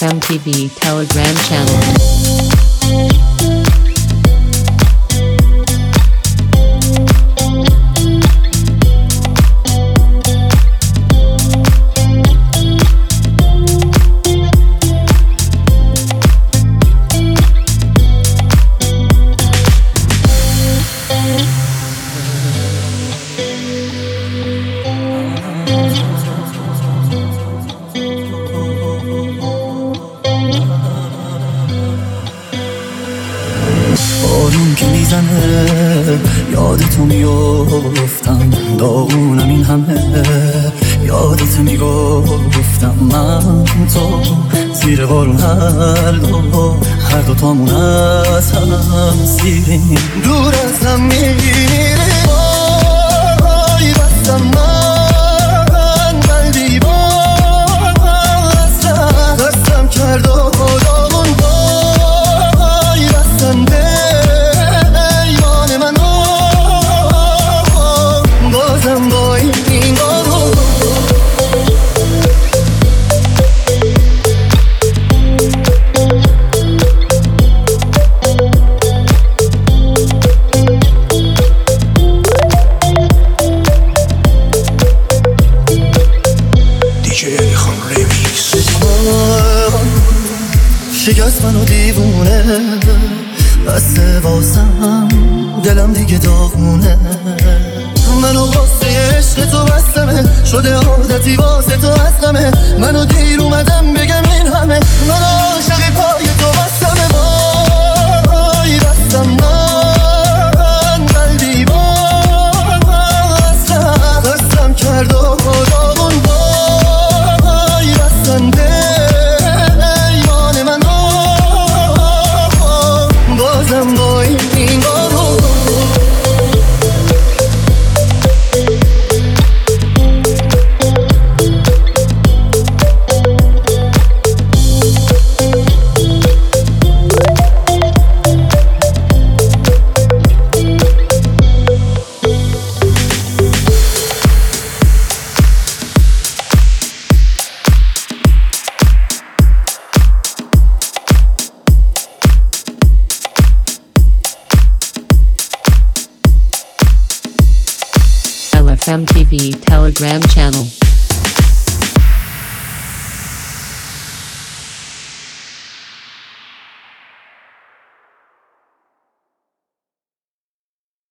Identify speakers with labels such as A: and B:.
A: LFMTV Telegram channel.
B: بارون که میزنه یادتو میافتم، داغونم این همه یادت میگفتم. من تو زیر بارون هر دو تامون از هم سیریم، دور از هم میری. وای بستم من قلبی بار حسرت دستم کرد و داغون وای بستنده ایمان منو بازم با این بارو. شکست منو دیوونه، بسته واسم دلم دیگه داغونه. منو واسه عشق تو بستمه، شده عادتی واسه تو هستمه. منو دیر اومدم بگم این همه، منو عاشق پای تو بستمه. وای بستم من قلبی بار حسرت دستم کرد و داغون وای بستنده ایمان منو بازم با این بارو.
A: LFMTV Telegram channel.